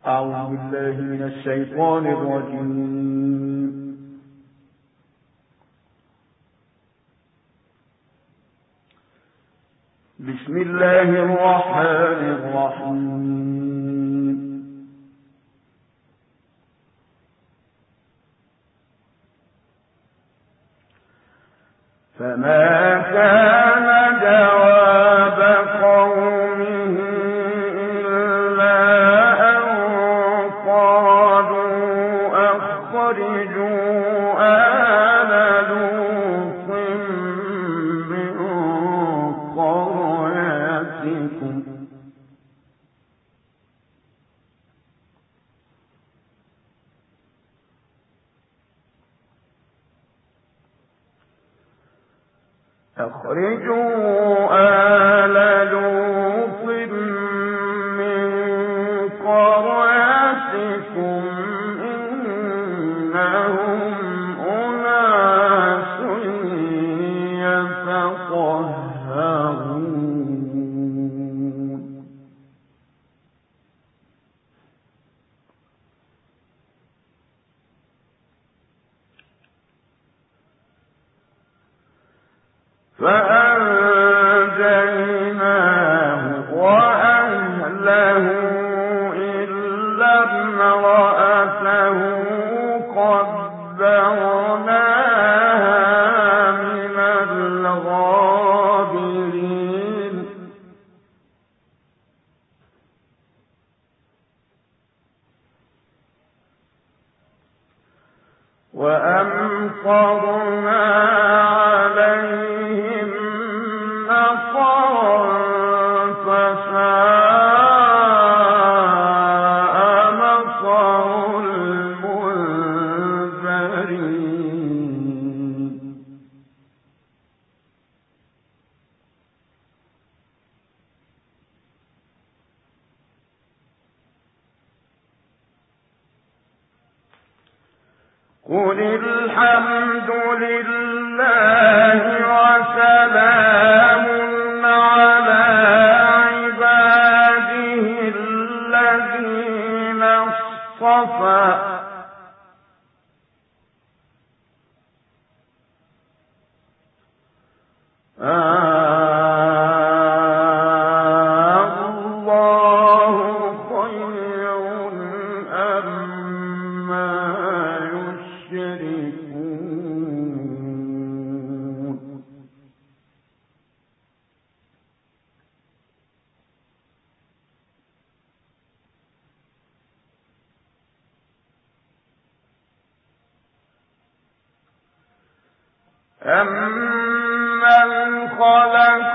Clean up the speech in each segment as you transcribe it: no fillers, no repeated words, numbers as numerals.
أعوذ بالله من الشيطان الرجيم. بسم الله الرحمن الرحيم. فما كان جواب قومه إلا أن قالوا أخرجوا آل لوط من قريتكم إنهم أناس يتطهرون. فأنجيناه وأهله إلا امرأته قدرناها من الغابرين. وأمطرنا عليهم مطرا فساء مطر المنذرين. قل الحمد لله وسلام على عباده الذين اصطفى. الله خير أما يشركون. أَمَّنْ خَلَقَ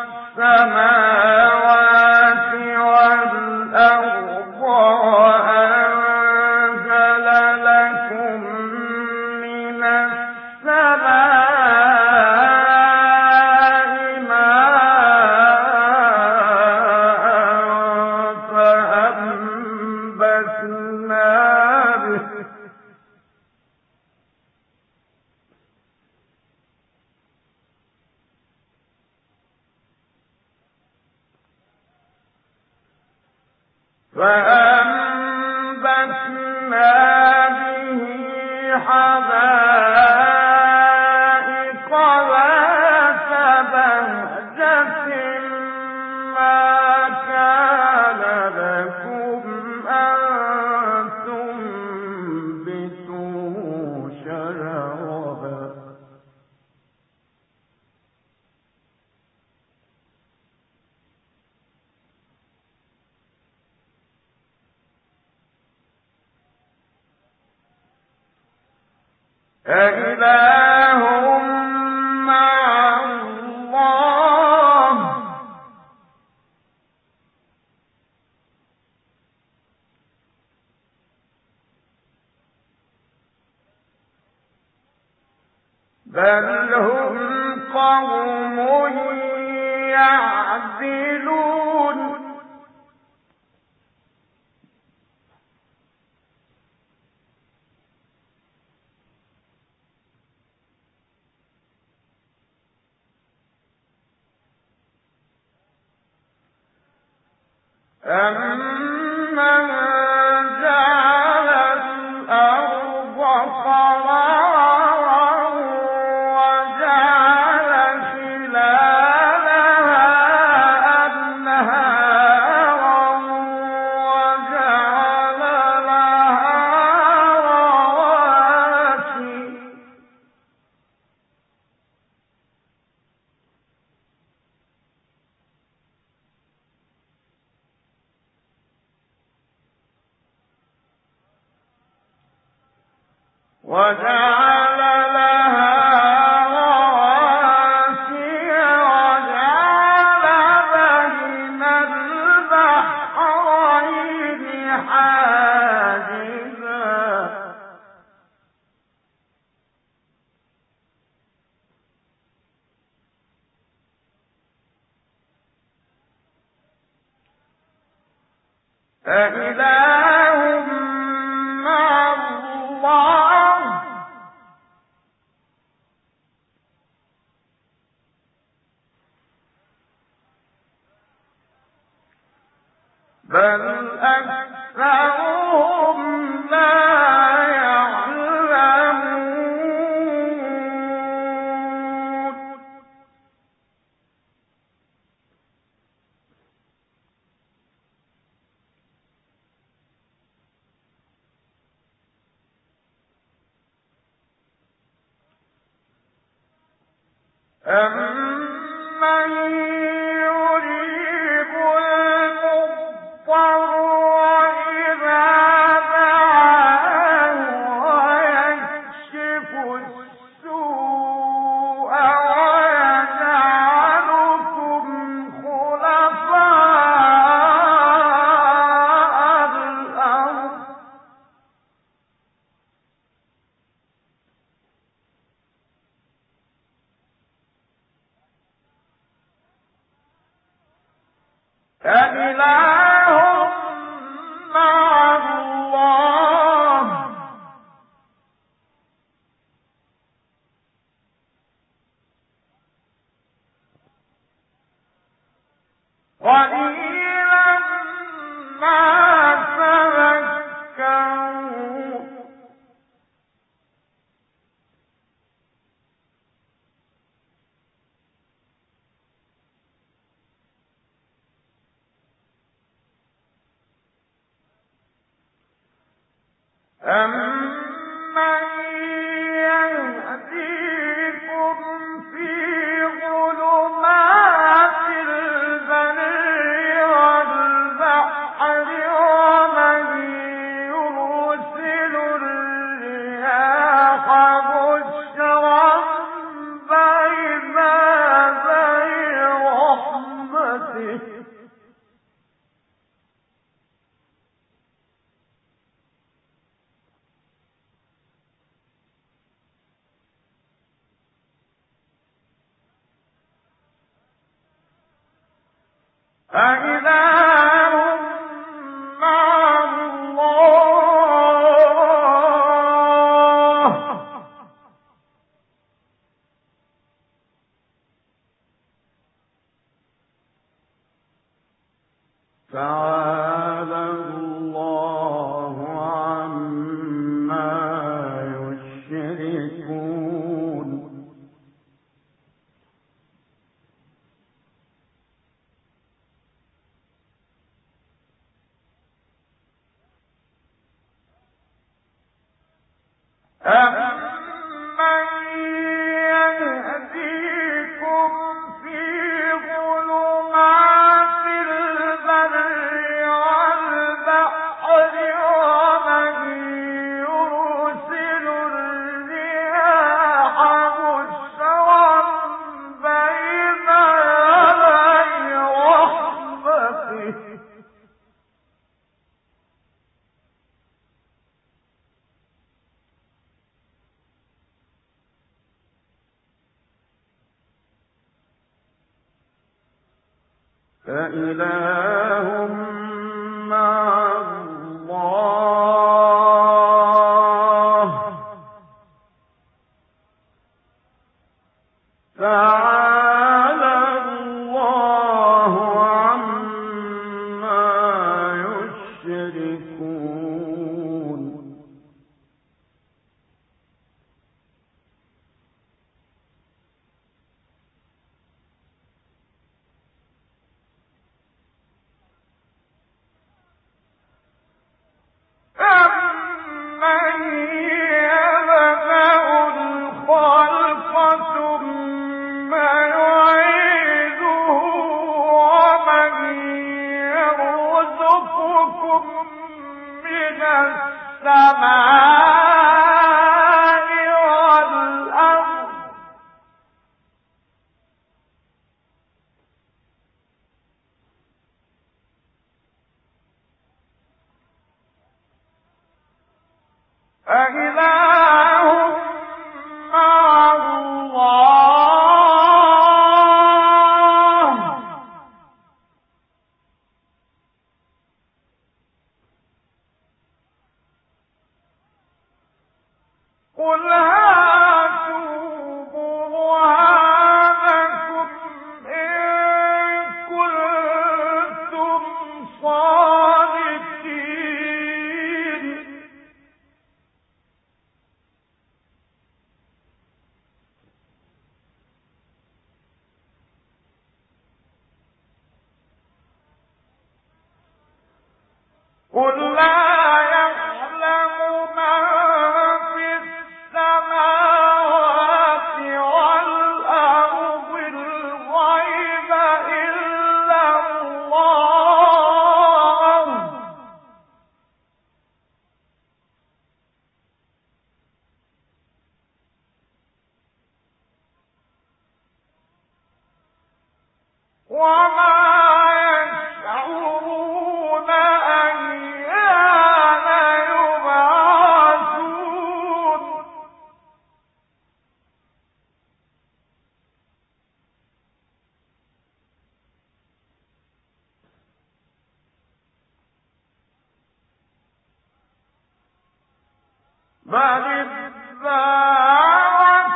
السَّمَاوَاتِ وَالْأَرْضَ وَأَنزَلَ لَكُم مِّنَ السَّمَاءِ مَاءً فَأَنبَتْنَا بِهِ حدائق ذات بهجة ما كان لكم أن تنبتوا شجرها أإله مع الله بل هم قوم يعدلون. أَمَّنْ وجعل لها رواسي وجعل بين البحرين حاجزا أإله مع الله بل أكثرهم لا يعلمون أَمَّن يُجِيبُ الْمُضْطَرَّ إِذَا دَعَاهُ وَيَكْشِفُ السُّوءَ وَيَجْعَلُكُمْ خُلَفَاءَ الْأَرْضِ أإله مع الله قليلا ما تذكرون أَمَّن يَهْدِيكُمْ فِي ظُلُمَاتِ الْبَرِّ وَالْبَحْرِ وَمَن يُرْسِلُ الرِّيَاحَ بُشْرًا بَيْنَ يَدَيْ رَحْمَتِهِ أإله مع الله تعالى الله عما يشركون أَمَّن يَهْدِيكُمْ فِي ظُلُمَاتِ الْبَرِّ وَالْبَحْرِ وَمَن يُرْسِلُ الرِّيَاحَ بُشْرًا بَيْنَ يَدَيْ رَحْمَتِهِ أإله مع الله تعالى الله عما يشركون السَّمَاءِ أإله مع الله قل هاتوا برهانكم إن كنتم صادقين قل لا يعلم من في السماوات والأرض الغيب إلا الله وما يشعرون أيان يبعثون بل ادارك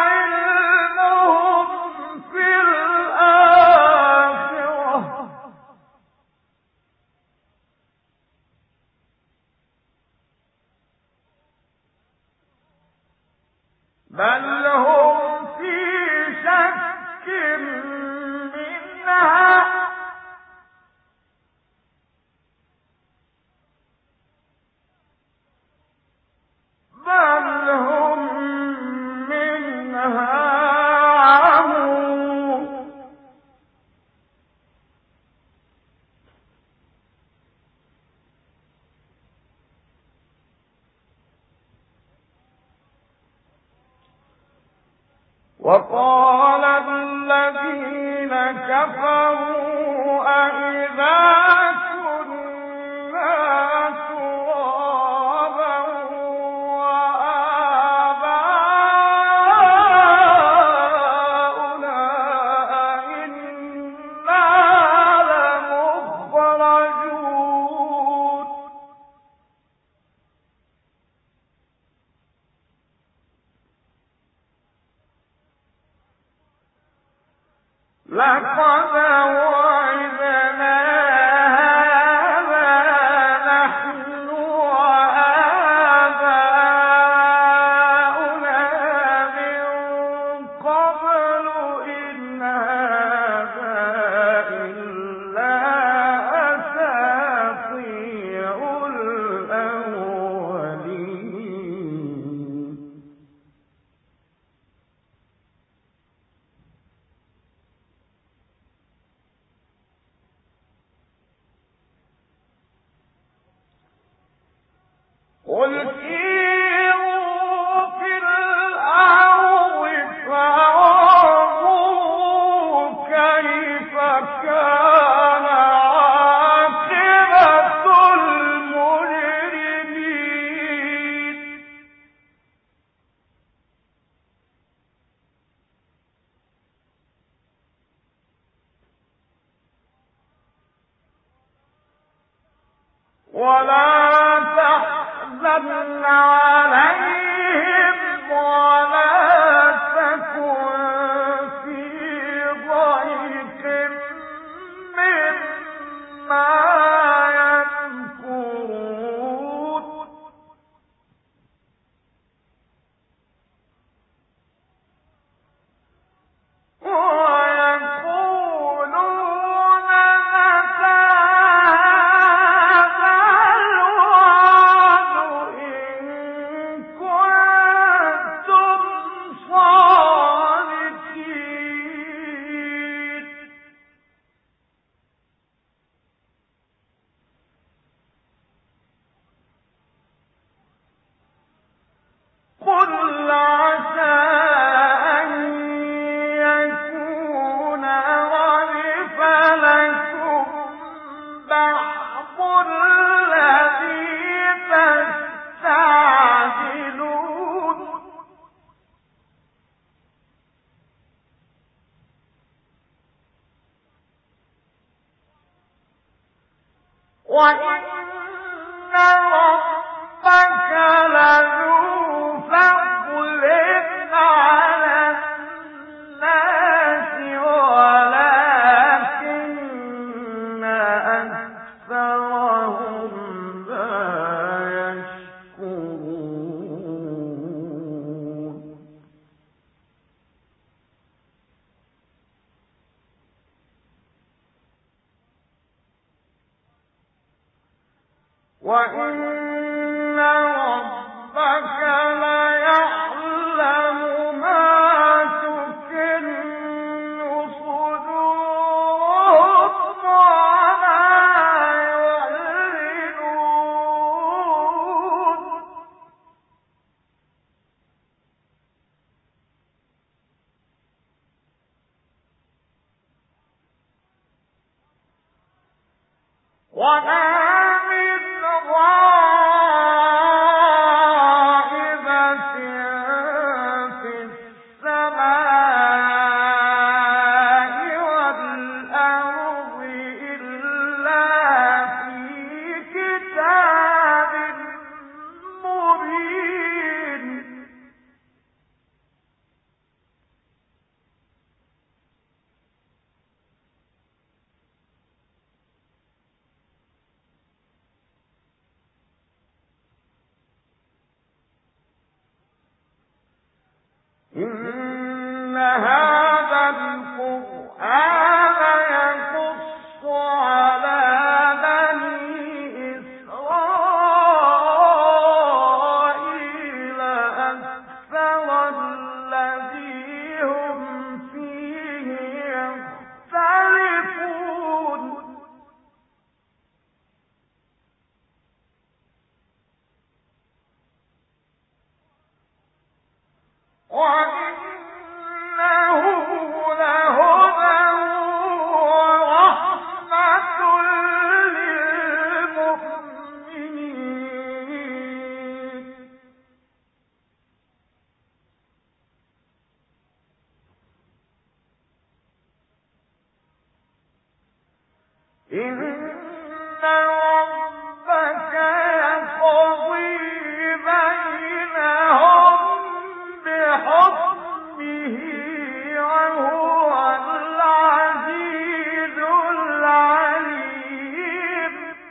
علمهم في الآخرة بل هم في شك منها بل هم منها عمون وقال الذين كفروا أإذا كنا ترابا وآباؤنا أئنا لمخرجون لقد وعدنا هذا نحن وآباؤنا من قبل إن هذا إلا أساطير الأولين قل سيروا في الأرض فانظروا كيف كان عاقبة المجرمين ولا تحزن عليهم ولا تكن في ضيق مما يمكرون ويقولون متى هذا الوعد إن كنتم ربك لذو فضل على الناس ولكن أكثرهم لا يشكرون وَإِنَّ رَبَّكَ لَيَعْلَمُ مَا تُكِنُّ صُدُورُهُمْ وَمَا يُعْلِنُونَ وَمَا مِنْ غَائِبَةٍ فِي السَّمَاءِ وَالْأَرْضِ إِلَّا فِي كِتَابٍ مُّبِينٍ إِنَّ هَٰذَا الْقُرْآنَ يَقُصُّ عَلَىٰ بَنِي إِسْرَائِيلَ أَكْثَرَ الَّذِي هُمْ فِيهِ يَخْتَلِفُونَ وَإِنَّهُ لَهُدًى وَرَحْمَةٌ لِّلْمُؤْمِنِينَ إِنَّ رَبَّكَ يَقْضِي بَيْنَهُم بِحُكْمِهِ وَهُوَ الْعَزِيزُ الْعَلِيمُ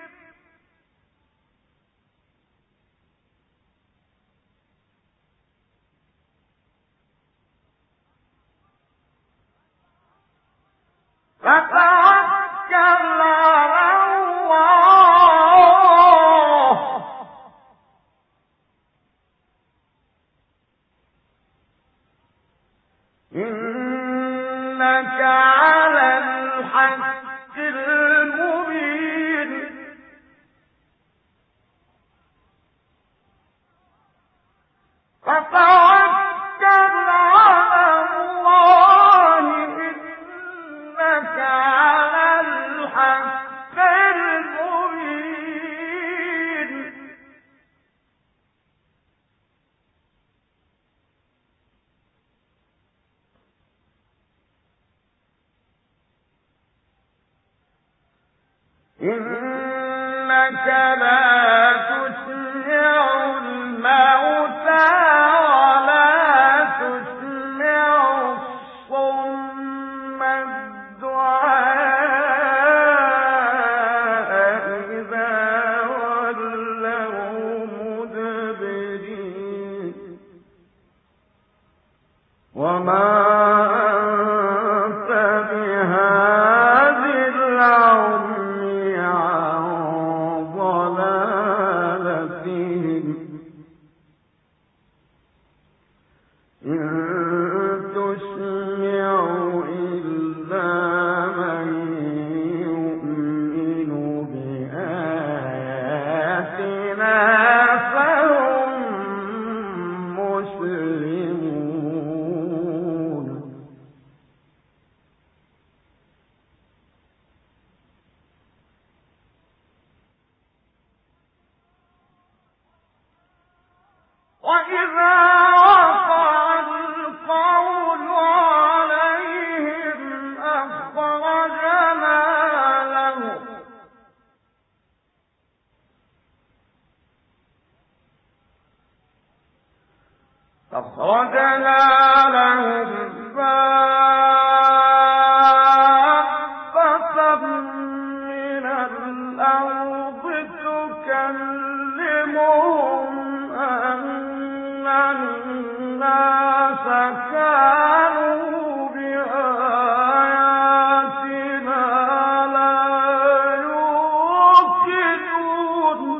فَتَوَكَّلْ عَلَى اللَّهِ إِنَّكَ عَلَى الْحَقِّ الْمُبِينِ فَتَوَكَّلْ عَلَى اللَّهِ إِنَّكَ عَلَى الْحَقِّ الْمُبِينِ إِنَّكَ لَا تُسْمِعُ الْمَوْتَىٰ وَلَا تُسْمِعُ الصُّمَّ الدُّعَاءَ إِذَا وَلَّوْا مُدْبِرِينَ وَمَا أَنتَ بِهَادِ الْعُمْيِ عَن ضَلَالَتِهِمْ إِن تُسْمِعُ إِلَّا مَن يُؤْمِنُ بِآيَاتِنَا فَهُم مُّسْلِمُونَ وَإِذَا وَقَعَ الْقَوْلُ عَلَيْهِمْ أَخْرَجْنَا لَهُمْ أخرجنا لهم دابة من الأرض تكلمهم أن الناس كانوا بآياتنا لا يوقنون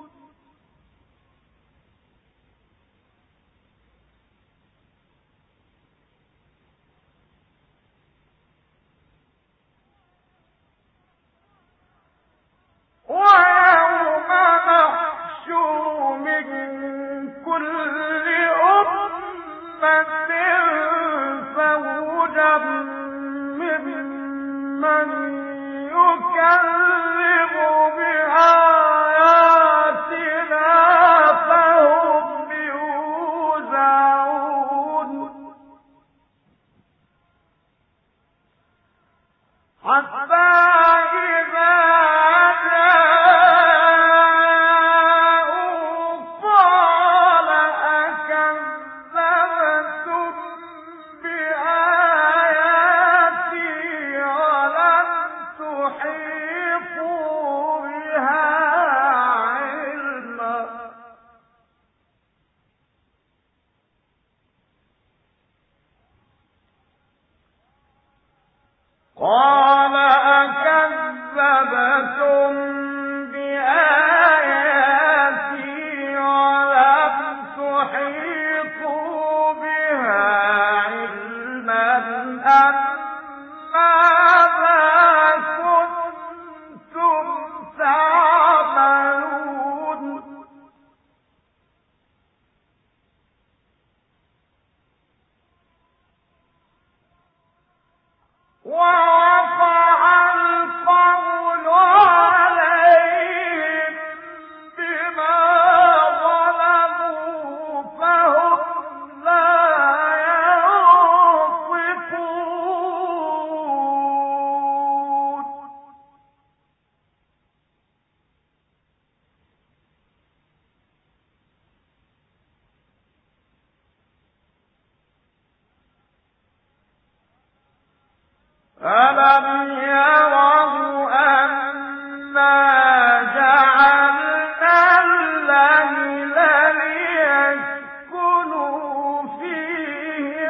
ويوم نحشر من كل أمة فوجا ممن يكذب بآياتنا فهم يوزعون حتى إذا جاءوا قال أكذبتم بآياتي ولم تحيطوا بها علما قال أكذبتم بآياتي ولم تحيطوا بها علما أم ماذا كنتم تعملون ووقع القول عليهم بما ظلموا فهم لا ينطقون ألم يروا أنا جعلنا الليل ليسكنوا فيه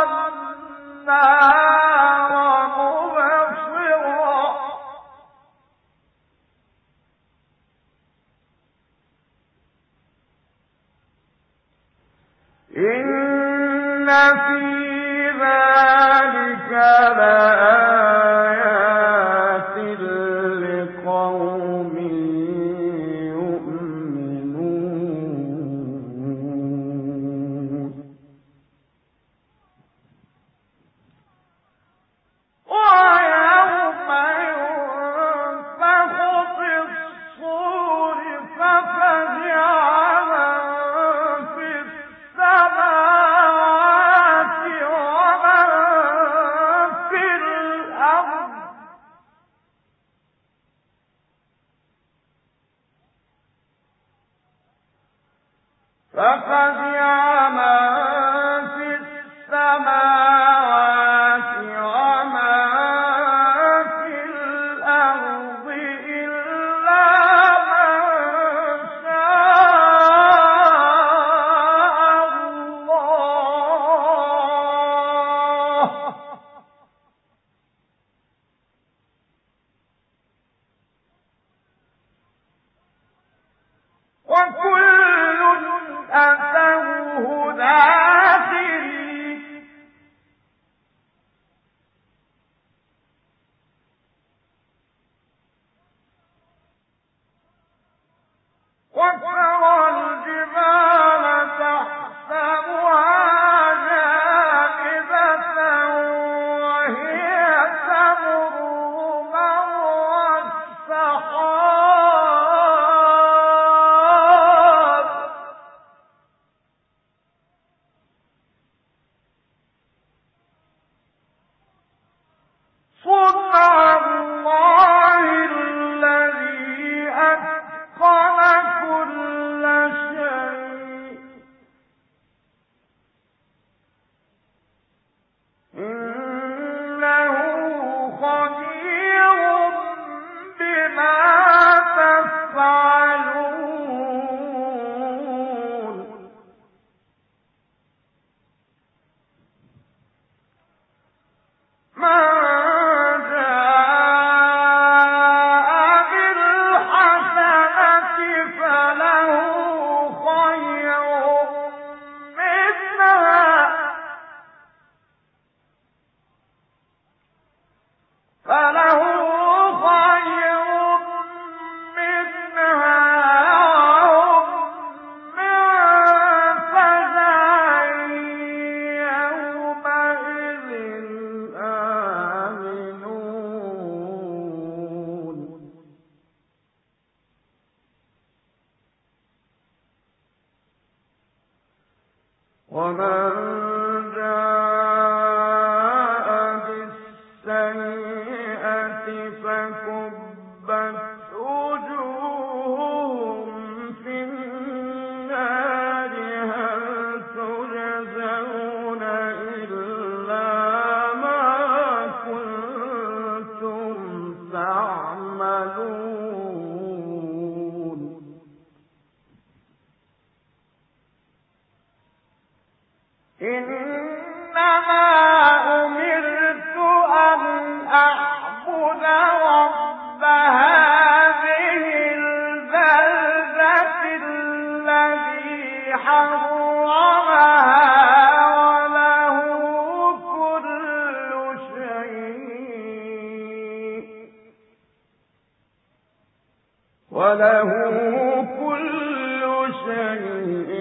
والنهار مبصرا إن في ذلك لآيات لقوم يؤمنون ويوم ينفخ في الصور ففزع من في السماوات ومن في الأرض ففزع من في السماوات ومن في الأرض إلا من شاء الله وكل أتوه ومن جاء بالسيئة فكبت وجوههم في النار هل تجزون إلا ما كنتم تعملون إنما أمرت أن أعبد رب هذه البلدة الذي حرمها وله كل شيء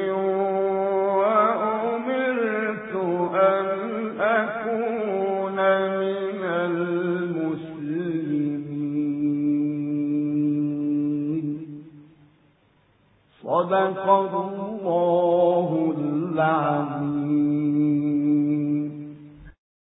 وأمرت أن أكون من المسلمين صدق الله العظيم